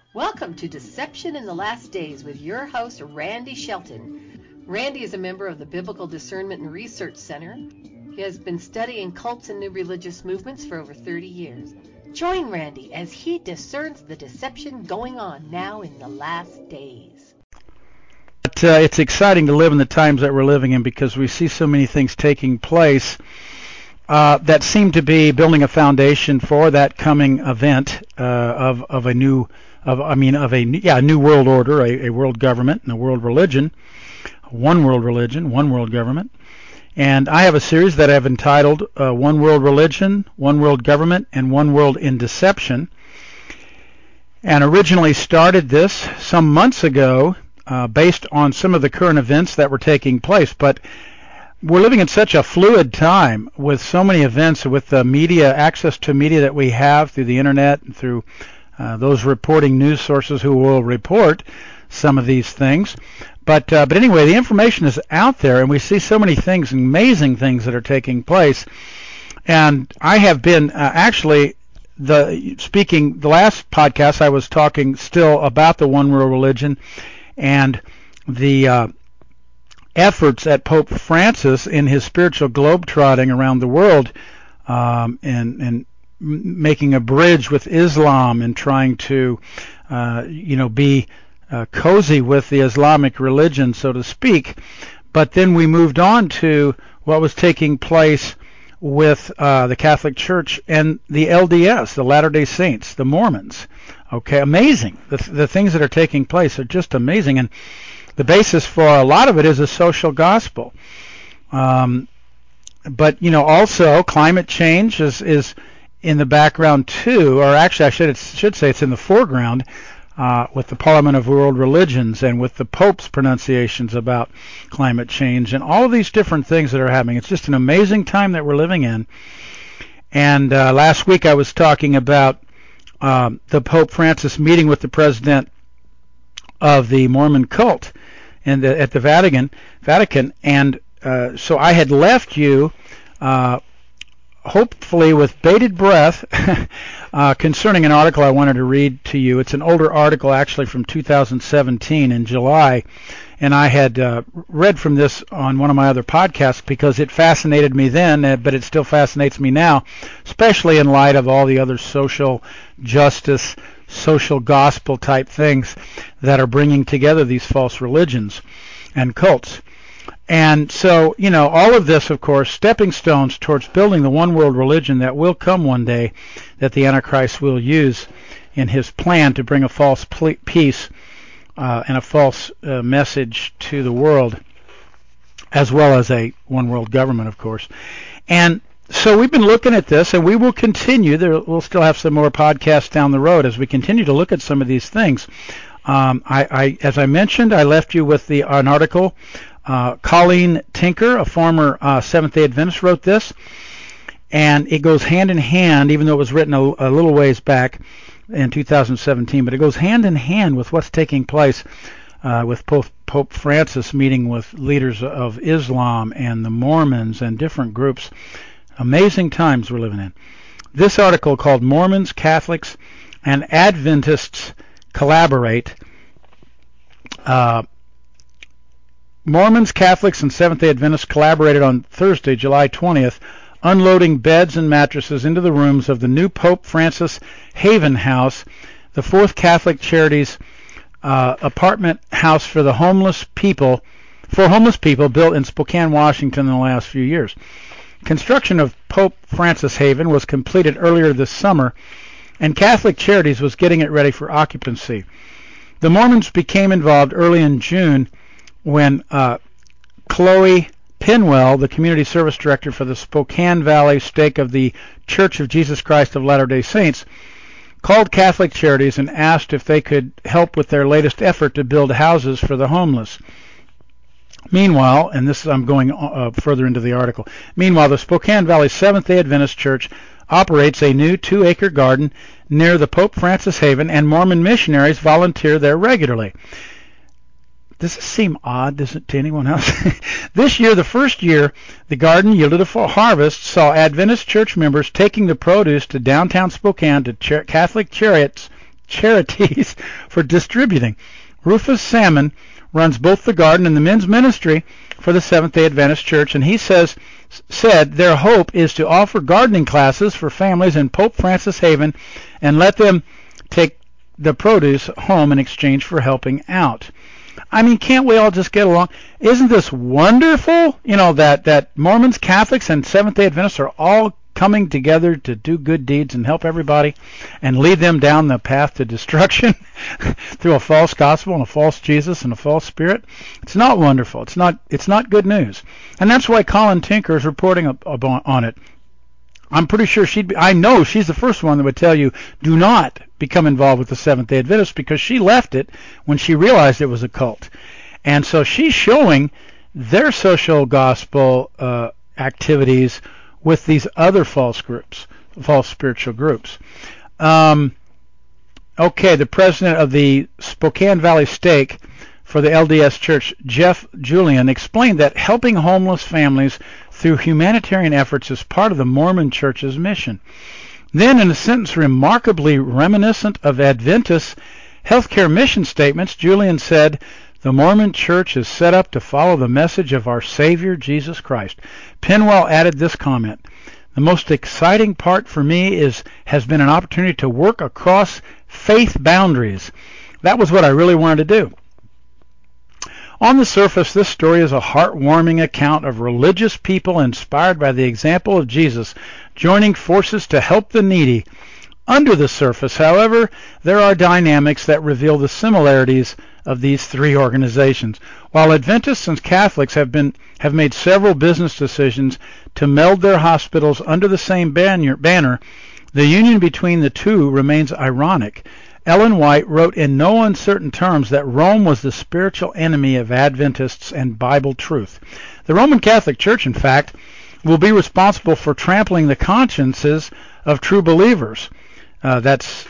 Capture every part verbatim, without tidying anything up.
Welcome to Deception in the Last Days with your host, Randy Shelton. Randy is a member of the Biblical Discernment and Research Center. He has been studying cults and new religious movements for over thirty years. Join Randy as he discerns the deception going on now in the last days. But, uh, it's exciting to live in the times that we're living in because we see so many things taking place uh, that seem to be building a foundation for that coming event uh, of of a new of I mean of a yeah a new world order, a, a world government and a world religion, one world religion, one world government. And I have a series that I've entitled uh, One World Religion, One World Government, and One World in Deception. And originally started this some months ago uh, based on some of the current events that were taking place. But we're living in such a fluid time with so many events, with the media, access to media that we have through the internet and through uh, those reporting news sources who will report some of these things. But uh, but anyway, the information is out there, and we see so many things, amazing things that are taking place. And I have been uh, actually the speaking the last podcast. I was talking still about the one world religion and the uh, efforts at Pope Francis in his spiritual globetrotting around the world, um, and and making a bridge with Islam and trying to uh, you know be Uh, cozy with the Islamic religion, so to speak. But then we moved on to what was taking place with uh, the Catholic Church and the L D S, the Latter-day Saints, the Mormons. Okay, amazing. The, the things that are taking place are just amazing. And the basis for a lot of it is a social gospel. Um, but, you know, also climate change is, is in the background too, or actually I should, should say it's in the foreground. Uh, with the Parliament of World Religions and with the Pope's pronunciations about climate change and all of these different things that are happening. It's just an amazing time that we're living in. And uh, last week I was talking about um, the Pope Francis meeting with the president of the Mormon cult in the, at the Vatican, Vatican, and uh, so I had left you uh, hopefully with bated breath uh, concerning an article I wanted to read to you. It's an older article actually from two thousand seventeen in July, and I had uh, read from this on one of my other podcasts because it fascinated me then, uh, but it still fascinates me now, especially in light of all the other social justice, social gospel type things that are bringing together these false religions and cults. And so, you know, all of this, of course, stepping stones towards building the one world religion that will come one day, that the Antichrist will use in his plan to bring a false peace uh, and a false uh, message to the world, as well as a one world government, of course. And so we've been looking at this, and we will continue. There, we'll still have some more podcasts down the road as we continue to look at some of these things. Um, I, I, as I mentioned, I left you with the an article. Uh, Colleen Tinker, a former uh, Seventh-day Adventist, wrote this, and it goes hand in hand, even though it was written a, a little ways back in two thousand seventeen, but it goes hand in hand with what's taking place uh, with Pope, Pope Francis meeting with leaders of Islam and the Mormons and different groups. Amazing times we're living in. This article called Mormons, Catholics, and Adventists Collaborate. Uh, Mormons, Catholics, and Seventh-day Adventists collaborated on Thursday, July twentieth, unloading beds and mattresses into the rooms of the new Pope Francis Haven House, the fourth Catholic Charities uh, apartment house for the homeless people, for homeless people built in Spokane, Washington in the last few years. Construction of Pope Francis Haven was completed earlier this summer, and Catholic Charities was getting it ready for occupancy. The Mormons became involved early in June when uh, Chloe Pinwell, the community service director for the Spokane Valley stake of the Church of Jesus Christ of Latter-day Saints, called Catholic Charities and asked if they could help with their latest effort to build houses for the homeless. Meanwhile, and this I'm going uh, further into the article, meanwhile, the Spokane Valley Seventh-day Adventist Church operates a new two-acre garden near the Pope Francis Haven, and Mormon missionaries volunteer there regularly. Does this seem odd does it, to anyone else? This year, the first year, the garden yielded a full harvest, saw Adventist church members taking the produce to downtown Spokane to Ch- Catholic Chariots, charities for distributing. Rufus Salmon runs both the garden and the men's ministry for the Seventh-day Adventist Church, and he says said their hope is to offer gardening classes for families in Pope Francis Haven and let them take the produce home in exchange for helping out. I mean, can't we all just get along? Isn't this wonderful? You know, that, that Mormons, Catholics, and Seventh-day Adventists are all coming together to do good deeds and help everybody and lead them down the path to destruction through a false gospel and a false Jesus and a false spirit. It's not wonderful. It's not it's not good news. And that's why Colin Tinker is reporting up, up on, on it. I'm pretty sure she'd be, I know she's the first one that would tell you, do not become involved with the Seventh-day Adventists, because she left it when she realized it was a cult. And so she's showing their social gospel uh, activities with these other false groups, false spiritual groups. Um, okay, the president of the Spokane Valley Stake for the L D S Church, Jeff Julian, explained that helping homeless families through humanitarian efforts is part of the Mormon Church's mission. Then, in a sentence remarkably reminiscent of Adventist healthcare mission statements, Julian said, "The Mormon Church is set up to follow the message of our Savior, Jesus Christ." Penwell added this comment: "The most exciting part for me is has been an opportunity to work across faith boundaries. That was what I really wanted to do." On the surface, this story is a heartwarming account of religious people inspired by the example of Jesus, joining forces to help the needy. Under the surface, however, there are dynamics that reveal the similarities of these three organizations. While Adventists and Catholics have been have made several business decisions to meld their hospitals under the same banner, banner, the union between the two remains ironic. Ellen White wrote in no uncertain terms that Rome was the spiritual enemy of Adventists and Bible truth. The Roman Catholic Church, in fact, will be responsible for trampling the consciences of true believers. Uh, that's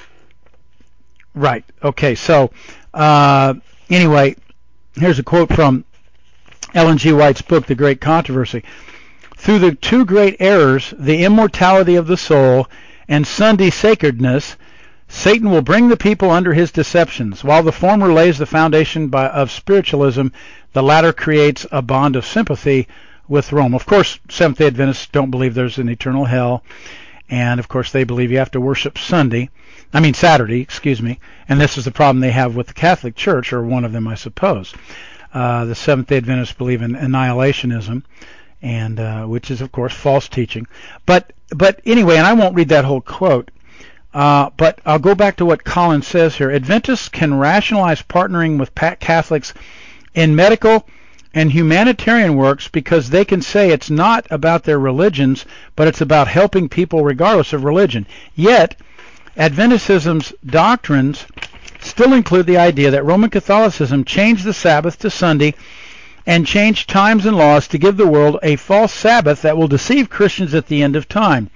right. Okay, so uh, anyway, here's a quote from Ellen G. White's book, The Great Controversy. "Through the two great errors, the immortality of the soul and Sunday sacredness, Satan will bring the people under his deceptions. While the former lays the foundation by, of spiritualism, the latter creates a bond of sympathy with Rome." Of course, Seventh-day Adventists don't believe there's an eternal hell. And, of course, they believe you have to worship Sunday. I mean, Saturday, excuse me. And this is the problem they have with the Catholic Church, or one of them, I suppose. Uh, the Seventh-day Adventists believe in annihilationism, and uh, which is, of course, false teaching. But, but anyway, and I won't read that whole quote, uh, but I'll go back to what Colin says here. Adventists can rationalize partnering with Catholics in medical and humanitarian works because they can say it's not about their religions, but it's about helping people regardless of religion. Yet, Adventism's doctrines still include the idea that Roman Catholicism changed the Sabbath to Sunday and changed times and laws to give the world a false Sabbath that will deceive Christians at the end of time.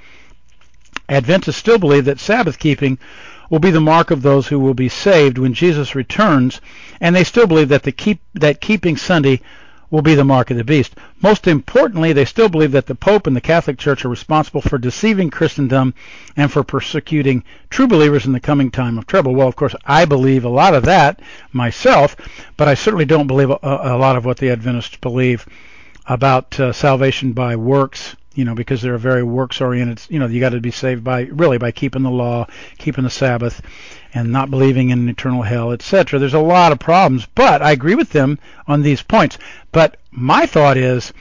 Adventists still believe that Sabbath keeping will be the mark of those who will be saved when Jesus returns, and they still believe that the keep that keeping Sunday will be the mark of the beast. Most importantly, they still believe that the Pope and the Catholic Church are responsible for deceiving Christendom and for persecuting true believers in the coming time of trouble. Well, of course, I believe a lot of that myself, but I certainly don't believe a, a lot of what the Adventists believe about uh, salvation by works, you know, because they're very works-oriented. You know, you got to be saved by, really, by keeping the law, keeping the Sabbath, and not believing in eternal hell, et cetera. There's a lot of problems, but I agree with them on these points. But my thought is,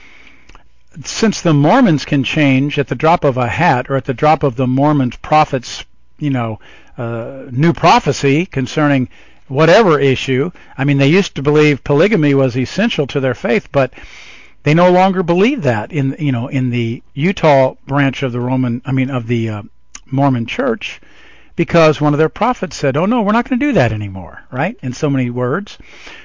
since the Mormons can change at the drop of a hat, or at the drop of the Mormons' prophets, you know, uh, new prophecy concerning whatever issue. I mean, they used to believe polygamy was essential to their faith, but they no longer believe that in, you know, in the Utah branch of the Roman, I mean, of the uh, Mormon Church, because one of their prophets said, "Oh no, we're not going to do that anymore," right? In so many words.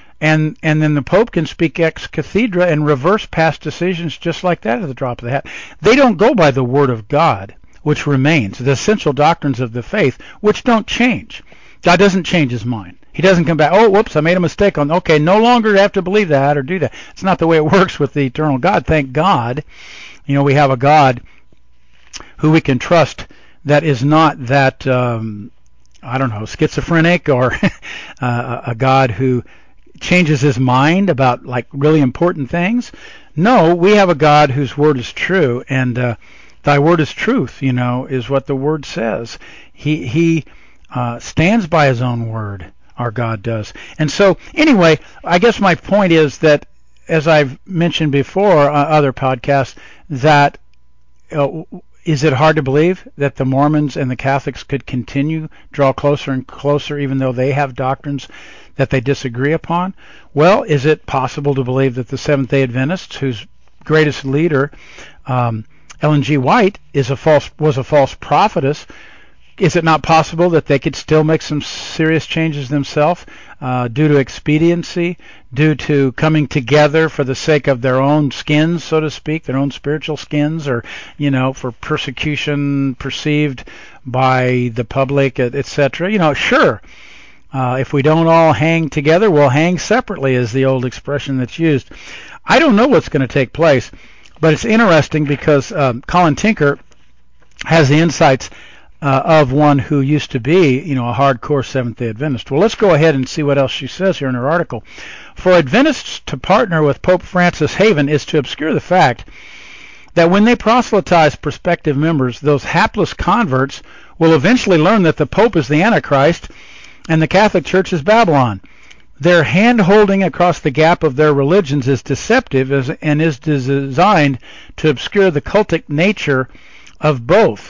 And and then the Pope can speak ex cathedra and reverse past decisions just like that at the drop of the hat. They don't go by the Word of God, which remains, the essential doctrines of the faith, which don't change. God doesn't change his mind. He doesn't come back, "Oh, whoops, I made a mistake on, okay, no longer have to believe that or do that." It's not the way it works with the eternal God. Thank God. You know, we have a God who we can trust that is not that um, I don't know, schizophrenic, or uh, a God who changes his mind about like really important things. No, we have a God whose word is true, and uh, thy word is truth, you know, is what the word says. He he uh, stands by his own word, our God does. And so, anyway, I guess my point is that, as I've mentioned before on other podcasts, that uh, is it hard to believe that the Mormons and the Catholics could continue, draw closer and closer, even though they have doctrines that they disagree upon? Well, is it possible to believe that the Seventh-day Adventists, whose greatest leader, um, Ellen G. White, is a false was a false prophetess? Is it not possible that they could still make some serious changes themselves uh, due to expediency, due to coming together for the sake of their own skins, so to speak, their own spiritual skins, or, you know, for persecution perceived by the public, et cetera? You know, sure. Uh, if we don't all hang together, we'll hang separately, is the old expression that's used. I don't know what's going to take place, but it's interesting because um, Colin Tinker has the insights uh, of one who used to be, you know, a hardcore Seventh-day Adventist. Well, let's go ahead and see what else she says here in her article. For Adventists to partner with Pope Francis Haven is to obscure the fact that when they proselytize prospective members, those hapless converts will eventually learn that the Pope is the Antichrist and the Catholic Church is Babylon. Their hand-holding across the gap of their religions is deceptive and is designed to obscure the cultic nature of both.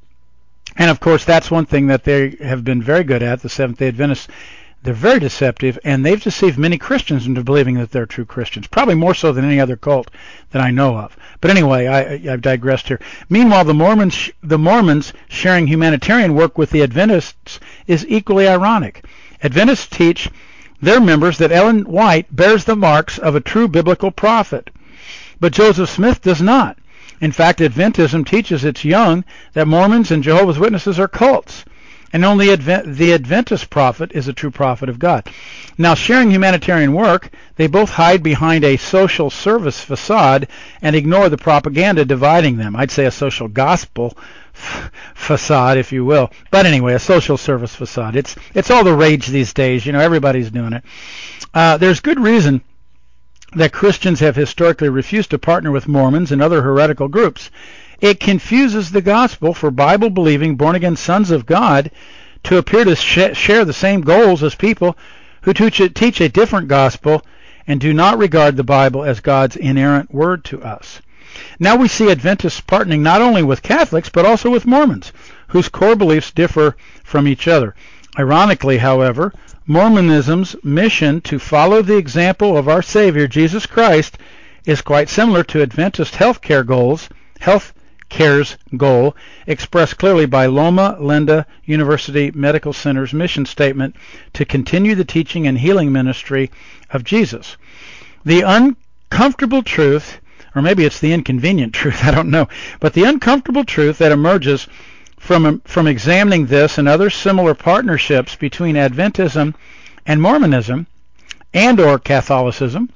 And, of course, that's one thing that they have been very good at, the Seventh-day Adventists. They're very deceptive, and they've deceived many Christians into believing that they're true Christians, probably more so than any other cult that I know of. But anyway, I, I've digressed here. Meanwhile, the Mormons, the Mormons sharing humanitarian work with the Adventists is equally ironic. Adventists teach their members that Ellen White bears the marks of a true biblical prophet, but Joseph Smith does not. In fact, Adventism teaches its young that Mormons and Jehovah's Witnesses are cults, and only Advent, the Adventist prophet is a true prophet of God. Now, sharing humanitarian work, they both hide behind a social service facade and ignore the propaganda dividing them. I'd say a social gospel f- facade, if you will. But anyway, a social service facade. It's it's all the rage these days. You know, everybody's doing it. Uh, there's good reason that Christians have historically refused to partner with Mormons and other heretical groups. It confuses the gospel for Bible-believing, born-again sons of God to appear to sh- share the same goals as people who teach a different gospel and do not regard the Bible as God's inerrant word to us. Now we see Adventists partnering not only with Catholics, but also with Mormons, whose core beliefs differ from each other. Ironically, however, Mormonism's mission to follow the example of our Savior, Jesus Christ, is quite similar to Adventist healthcare goals, health care's goal, expressed clearly by Loma Linda University Medical Center's mission statement to continue the teaching and healing ministry of Jesus. The uncomfortable truth, or maybe it's the inconvenient truth, I don't know, but the uncomfortable truth that emerges from from examining this and other similar partnerships between Adventism and Mormonism and or Catholicism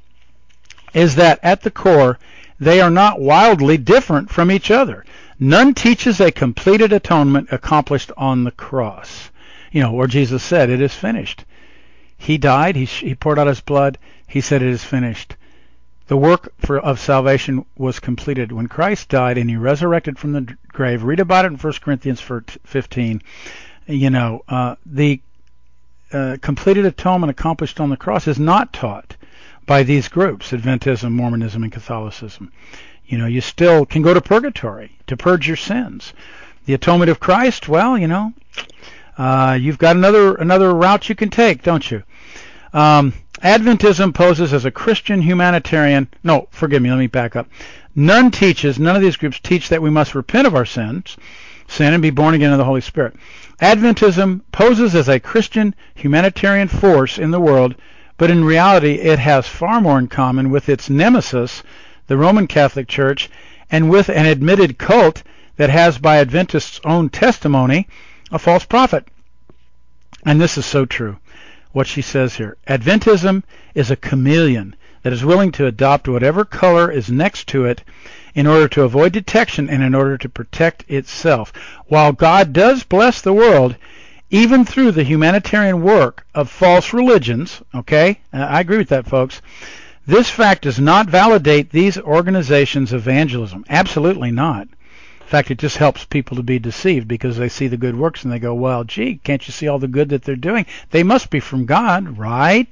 is that at the core they are not wildly different from each other. None teaches a completed atonement accomplished on the cross. You know, where Jesus said, it is finished. He died, he, he poured out his blood, he said it is finished. The work for, of salvation was completed. When Christ died and he resurrected from the grave, read about it in First Corinthians fifteen, you know, uh, the uh, completed atonement accomplished on the cross is not taught by these groups, Adventism, Mormonism, and Catholicism. You know, you still can go to purgatory to purge your sins. The atonement of Christ, well, you know, uh, you've got another another route you can take, don't you? Um, Adventism poses as a Christian humanitarian. No, forgive me, let me back up. None teaches, none of these groups teach that we must repent of our sins, sin, and be born again of the Holy Spirit. Adventism poses as a Christian humanitarian force in the world, but in reality it has far more in common with its nemesis, the Roman Catholic Church, and with an admitted cult that has, by Adventists' own testimony, a false prophet. And this is so true, what she says here. Adventism is a chameleon that is willing to adopt whatever color is next to it in order to avoid detection and in order to protect itself. While God does bless the world, even through the humanitarian work of false religions, okay, I agree with that, folks, this fact does not validate these organizations' evangelism. Absolutely not. In fact, it just helps people to be deceived because they see the good works and they go, well, gee, can't you see all the good that they're doing? They must be from God, right?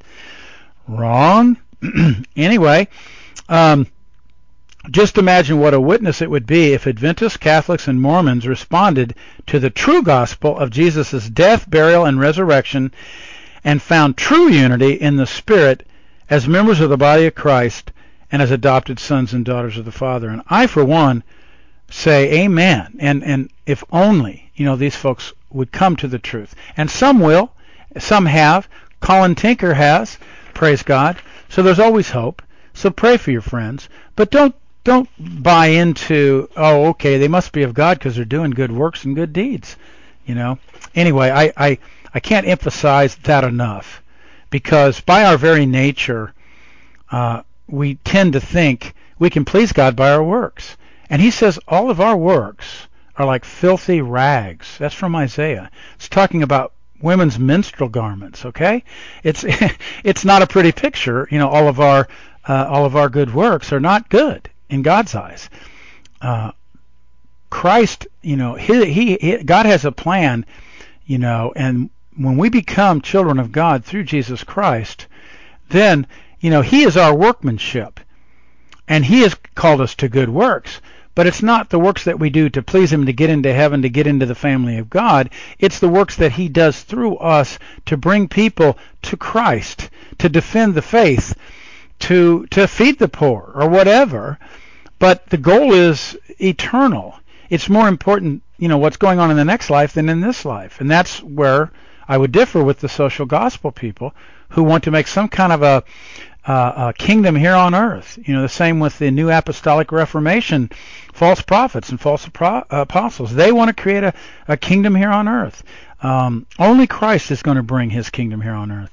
Wrong. Anyway, um, just imagine what a witness it would be if Adventists, Catholics, and Mormons responded to the true gospel of Jesus' death, burial, and resurrection and found true unity in the Spirit as members of the body of Christ and as adopted sons and daughters of the Father. And I, for one, say amen. And and if only, you know, these folks would come to the truth. And some will. Some have. Colin Tinker has. Praise God. So there's always hope. So pray for your friends. But don't don't buy into, oh, okay, they must be of God because they're doing good works and good deeds. You know. Anyway, I, I, I can't emphasize that enough. Because by our very nature, uh, we tend to think we can please God by our works. And he says all of our works are like filthy rags. That's from Isaiah. It's talking about women's menstrual garments, okay? It's it's not a pretty picture. You know, all of our uh, all of our good works are not good in God's eyes. Uh, Christ, you know, he, he, he God has a plan, you know, and when we become children of God through Jesus Christ, then, you know, he is our workmanship. And he has called us to good works. But it's not the works that we do to please him, to get into heaven, to get into the family of God. It's the works that he does through us to bring people to Christ, to defend the faith, to to feed the poor, or whatever. But the goal is eternal. It's more important, you know, what's going on in the next life than in this life. And that's where I would differ with the social gospel people who want to make some kind of a Uh, a kingdom here on earth. You know, the same with the New Apostolic Reformation, false prophets and false apro- apostles. They want to create a, a kingdom here on earth. Um, only Christ is going to bring his kingdom here on earth.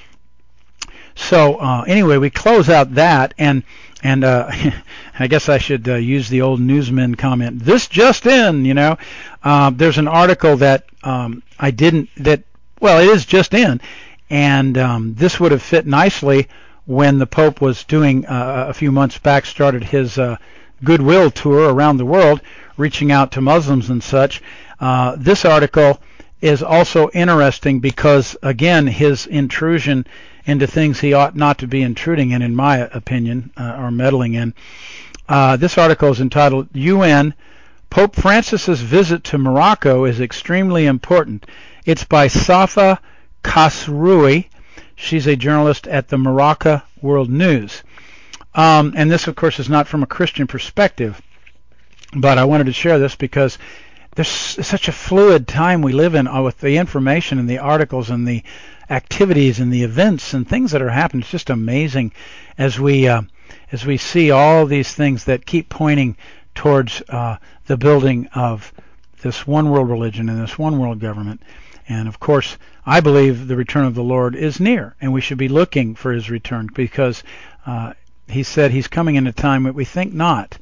So uh, anyway, we close out that, and and uh, I guess I should uh, use the old newsman comment. This just in, you know, uh, there's an article that um, I didn't, that, well, it is just in, and um, this would have fit nicely when the Pope was doing, uh, a few months back, started his uh, goodwill tour around the world, reaching out to Muslims and such. Uh, this article is also interesting because, again, his intrusion into things he ought not to be intruding in, in my opinion, uh, or meddling in. Uh, this article is entitled, U N, Pope Francis's Visit to Morocco is Extremely Important. It's by Safa Khasroui. She's a journalist at the Morocco World News. Um, and this, of course, is not from a Christian perspective, but I wanted to share this because there's such a fluid time we live in with the information and the articles and the activities and the events and things that are happening. It's just amazing as we uh, as we see all these things that keep pointing towards uh, the building of this one world religion and this one world government. And, of course, I believe the return of the Lord is near, and we should be looking for his return because uh, he said he's coming in a time that we think not.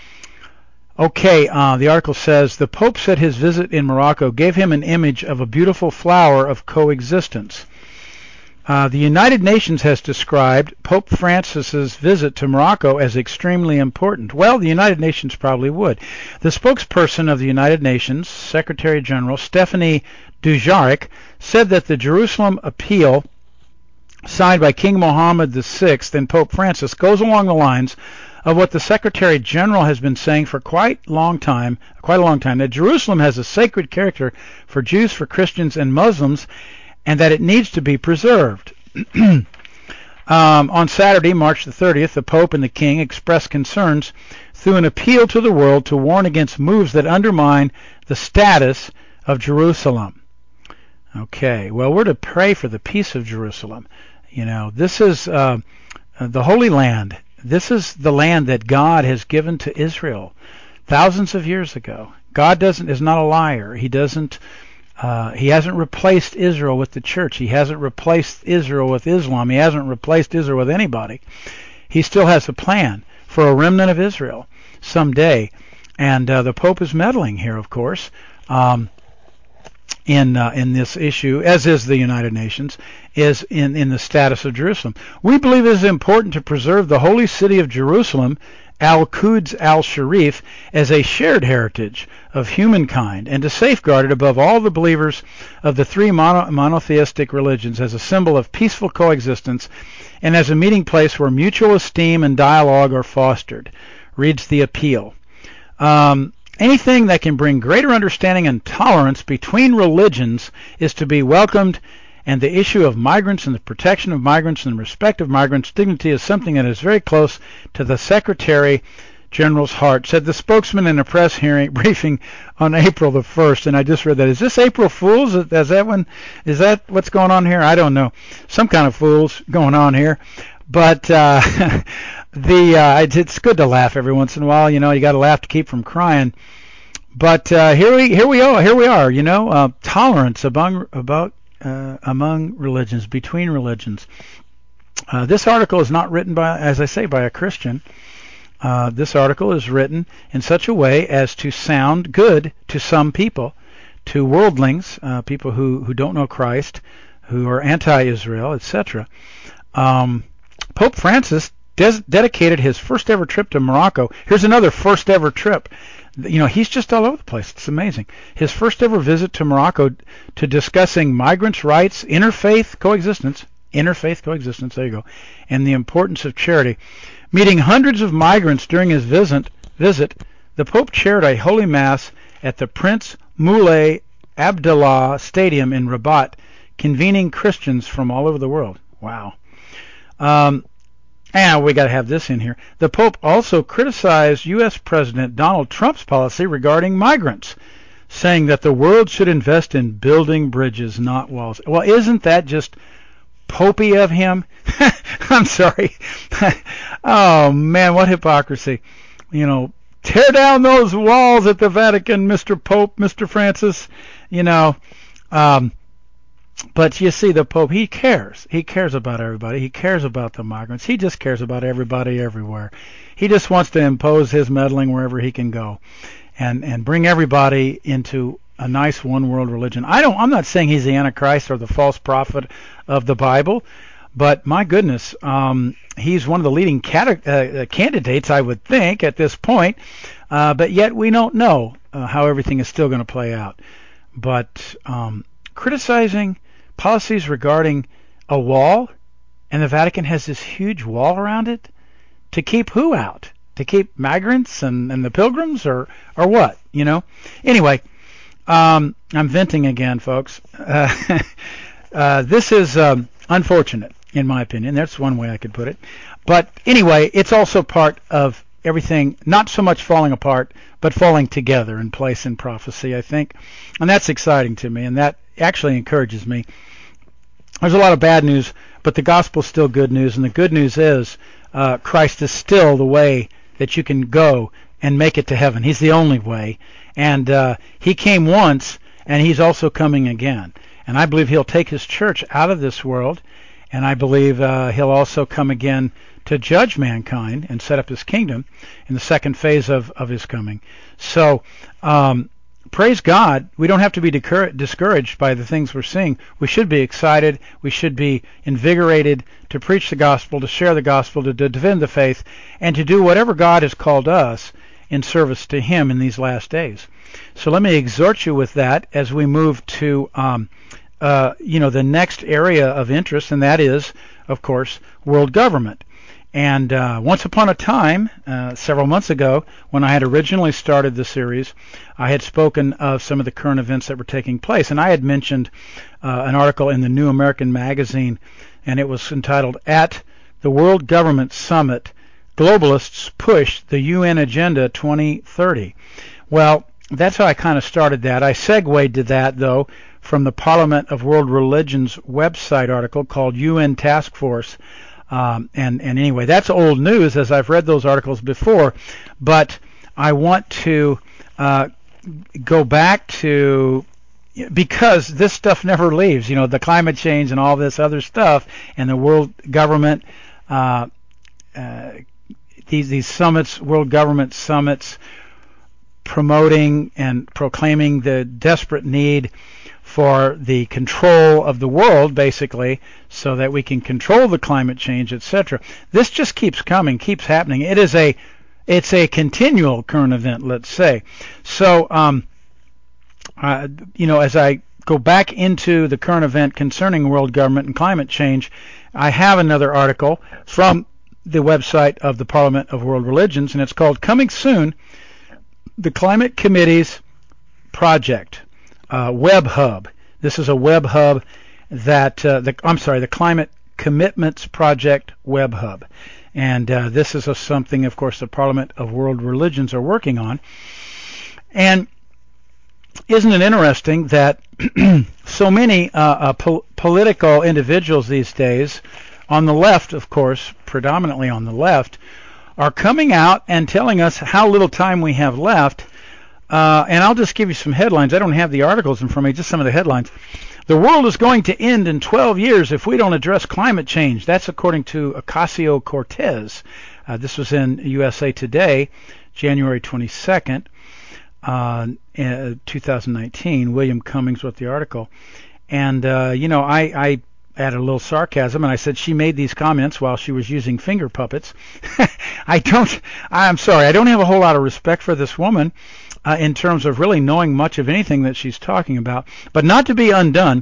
Okay, uh, the article says, the Pope said his visit in Morocco gave him an image of a beautiful flower of coexistence. Uh, the United Nations has described Pope Francis's visit to Morocco as extremely important. Well, the United Nations probably would. The spokesperson of the United Nations, Secretary General Stephanie Dujarric, said that the Jerusalem appeal signed by King Mohammed the Sixth and Pope Francis goes along the lines of what the Secretary General has been saying for quite a long time, quite a long time, that Jerusalem has a sacred character for Jews, for Christians, and Muslims, and that it needs to be preserved. um, on Saturday, March the thirtieth, the Pope and the King expressed concerns through an appeal to the world to warn against moves that undermine the status of Jerusalem. Okay, well, we're to pray for the peace of Jerusalem. You know, this is uh, the Holy Land. This is the land that God has given to Israel thousands of years ago. God doesn't is not a liar. He doesn't. Uh, he hasn't replaced Israel with the church. He hasn't replaced Israel with Islam. He hasn't replaced Israel with anybody. He still has a plan for a remnant of Israel someday. And uh, the Pope is meddling here, of course. Um, in uh, in this issue, as is the United Nations, is in, in the status of Jerusalem. We believe it is important to preserve the holy city of Jerusalem, Al-Quds Al-Sharif, as a shared heritage of humankind, and to safeguard it above all the believers of the three mono- monotheistic religions as a symbol of peaceful coexistence and as a meeting place where mutual esteem and dialogue are fostered, reads the appeal. Um, Anything that can bring greater understanding and tolerance between religions is to be welcomed, and the issue of migrants and the protection of migrants and the respect of migrants' dignity is something that is very close to the Secretary General's heart, said the spokesman in a press hearing briefing on April the first. And I just read that. Is this April Fool's? Is that one? Is that what's going on here? I don't know. Some kind of fools going on here. But uh, the uh, it's good to laugh every once in a while. You know, you got to laugh to keep from crying. But uh, here we here we are. Here we are. You know, uh, tolerance among about uh, among religions, between religions. Uh, this article is not written by, as I say, by a Christian. Uh, this article is written in such a way as to sound good to some people, to worldlings, uh, people who, who don't know Christ, who are anti-Israel, et cetera. Um, Pope Francis des- dedicated his first ever trip to Morocco. Here's another first ever trip. You know, he's just all over the place. It's amazing. His first ever visit to Morocco to discussing migrants' rights, interfaith coexistence, interfaith coexistence, there you go, and the importance of charity. Meeting hundreds of migrants during his visit, visit, the Pope chaired a Holy Mass at the Prince Moulay Abdallah Stadium in Rabat, convening Christians from all over the world. Wow. Um, and we got to have this in here. The Pope also criticized U S President Donald Trump's policy regarding migrants, saying that the world should invest in building bridges, not walls. Well, isn't that just popey of him? I'm sorry. Oh, man, what hypocrisy. You know, tear down those walls at the Vatican, Mister Pope, Mister Francis. You know, um, but you see, the Pope, he cares. He cares about everybody. He cares about the migrants. He just cares about everybody everywhere. He just wants to impose his meddling wherever he can go and, and bring everybody into a nice one-world religion. I don't, I'm not saying he's the Antichrist or the false prophet of the Bible, but my goodness, um, he's one of the leading cate- uh, candidates, I would think, at this point. Uh, but yet we don't know uh, how everything is still going to play out. But um, criticizing policies regarding a wall, and the Vatican has this huge wall around it, to keep who out? To keep migrants and, and the pilgrims, or or what? You know. Anyway, um, I'm venting again, folks. Uh, uh, this is um, unfortunate, in my opinion. That's one way I could put it. But anyway, it's also part of everything, not so much falling apart, but falling together in place in prophecy, I think. And that's exciting to me, and that actually encourages me. There's a lot of bad news, but the gospel's still good news, and the good news is uh, Christ is still the way that you can go and make it to heaven. He's the only way, and uh, he came once, and he's also coming again. And I believe he'll take his church out of this world, and I believe uh, he'll also come again to judge mankind and set up his kingdom in the second phase of, of his coming. So, um, praise God, we don't have to be decur- discouraged by the things we're seeing. We should be excited. We should be invigorated to preach the gospel, to share the gospel, to, to defend the faith, and to do whatever God has called us in service to him in these last days. So let me exhort you with that as we move to um, uh, you know, the next area of interest, and that is, of course, world government. And uh, once upon a time, uh, several months ago, when I had originally started the series, I had spoken of some of the current events that were taking place. And I had mentioned uh, an article in the New American Magazine, and it was entitled, At the World Government Summit, Globalists Push the U N Agenda twenty thirty. Well, that's how I kind of started that. I segued to that, though, from the Parliament of World Religions website article called U N Task Force. Um, and, and anyway, that's old news, as I've read those articles before, but I want to uh, go back to, because this stuff never leaves, you know, the climate change and all this other stuff, and the world government, uh, uh, these these summits, world government summits, promoting and proclaiming the desperate need for the control of the world, basically, so that we can control the climate change, et cetera. This just keeps coming, keeps happening. It is a, it's a continual current event, let's say. So, um, uh, you know, as I go back into the current event concerning world government and climate change, I have another article from the website of the Parliament of World Religions, and it's called "Coming Soon: The Climate Committee's Project." Uh, Web Hub. This is a web hub that uh, the I'm sorry, the Climate Commitments Project Web Hub, and uh, this is a, something, of course, the Parliament of World Religions are working on. And isn't it interesting that so many uh, uh, po- political individuals these days, on the left, of course, predominantly on the left, are coming out and telling us how little time we have left. Uh, and I'll just give you some headlines. I don't have the articles in front of me, just some of the headlines. The world is going to end in twelve years if we don't address climate change. That's according to Ocasio-Cortez. Uh, this was in U S A Today, January twenty-second, uh, two thousand nineteen. William Cummings wrote the article. And, uh, you know, I, I added a little sarcasm, and I said she made these comments while she was using finger puppets. I don't, I'm sorry, I don't have a whole lot of respect for this woman. Uh, in terms of really knowing much of anything that she's talking about, but not to be undone.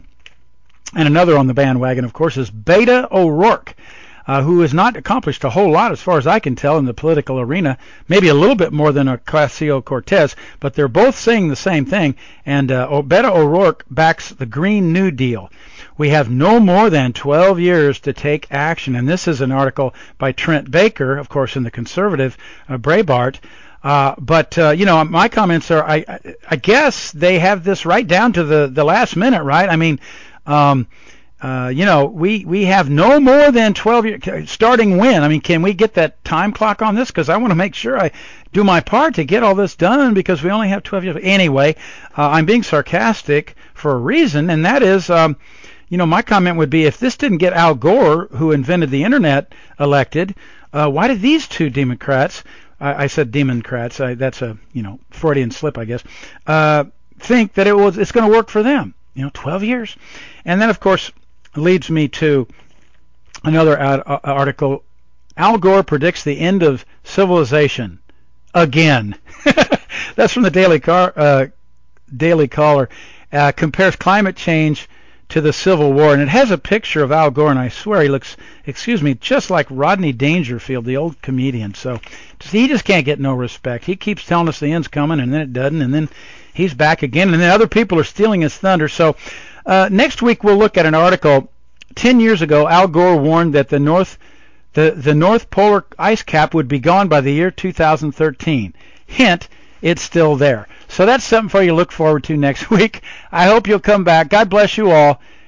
And another on the bandwagon, of course, is Beto O'Rourke, uh, who has not accomplished a whole lot, as far as I can tell, in the political arena, maybe a little bit more than Ocasio-Cortez, but they're both saying the same thing, and uh, Beto O'Rourke backs the Green New Deal. We have no more than twelve years to take action, and this is an article by Trent Baker, of course, in the conservative uh, Breitbart. Uh, but, uh, you know, my comments are, I, I, I guess they have this right down to the, the last minute, right? I mean, um, uh, you know, we, we have no more than twelve years, starting when? I mean, can we get that time clock on this? Because I want to make sure I do my part to get all this done, because we only have twelve years. Anyway, uh, I'm being sarcastic for a reason, and that is, um, you know, my comment would be, if this didn't get Al Gore, who invented the Internet, elected, uh, why did these two Democrats, I said Democrats, I, that's a, you know, Freudian slip, I guess, uh, think that it was, it's going to work for them, you know, twelve years. And then, of course, leads me to another ad, uh, article. Al Gore predicts the end of civilization again. That's from the Daily, Car, uh, Daily Caller. Uh, compares climate change to the Civil War, and it has a picture of Al Gore, and I swear he looks, excuse me, just like Rodney Dangerfield, the old comedian. So he just can't get no respect. He keeps telling us the end's coming, and then it doesn't, and then he's back again, and then other people are stealing his thunder. So uh, next week we'll look at an article. Ten years ago, Al Gore warned that the North, the, the North Polar ice cap would be gone by the year two thousand thirteen. Hint, it's still there. So that's something for you to look forward to next week. I hope you'll come back. God bless you all.